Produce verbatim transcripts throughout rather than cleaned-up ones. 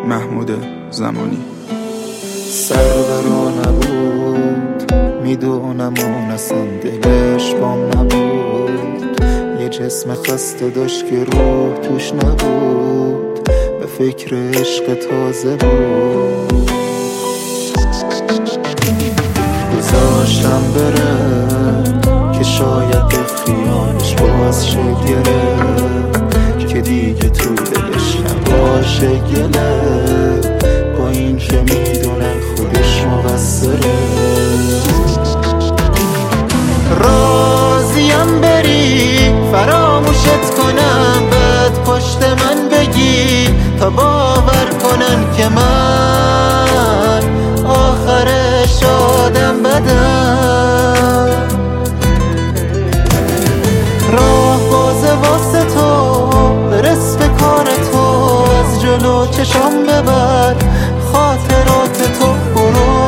محمود زمانی. سرورا نبود میدونم اون اصلا دلش بام نبود، یه جسم خسته داشت که روح توش نبود، به فکر عشق تازه بود. گذاشتم بره که شاید به خیالش باز شه گره، که دیگه تو دلش نباشه گله، با این که میدونه خودش مقصره. راضیم بری فراموشت کنم، بعد پشت من بگی تا باور کنن که من آخرش آدم بدم. راه بازه واسه تو، برس به کار تو، از جلو چشم ببر خاطرات تو برو،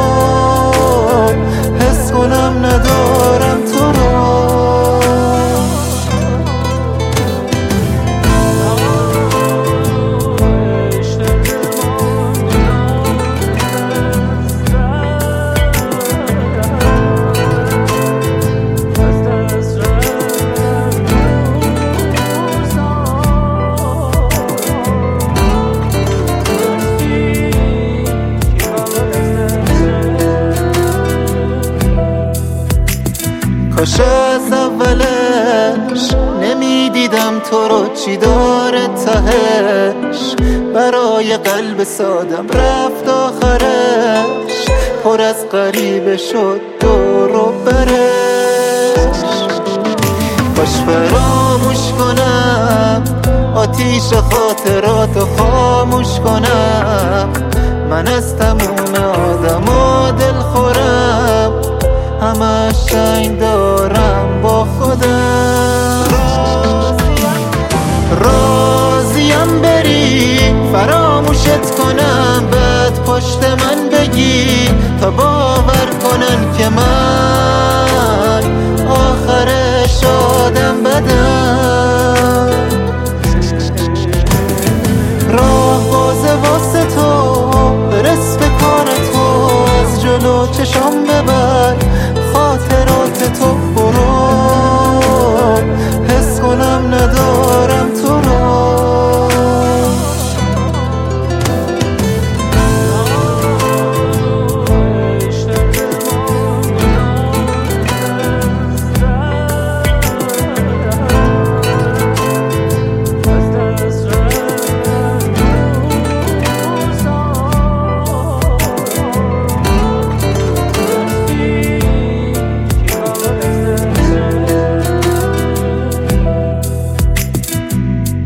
حس کنم ندارم تو رو. کاش از اولش نمیدیدم تو رو چی داره تهش، برای قلب سادم رفت آخرش، پر از غریبه شد دور و برش. کاش فراموش کنم آتیش خاطراتو خاموش کنم، من از تموم آدم و دل خورم، همه شنگ دارم با خودم. راضیم بری فراموشت کنم، بعد پشت من بگی تا باور کنن که من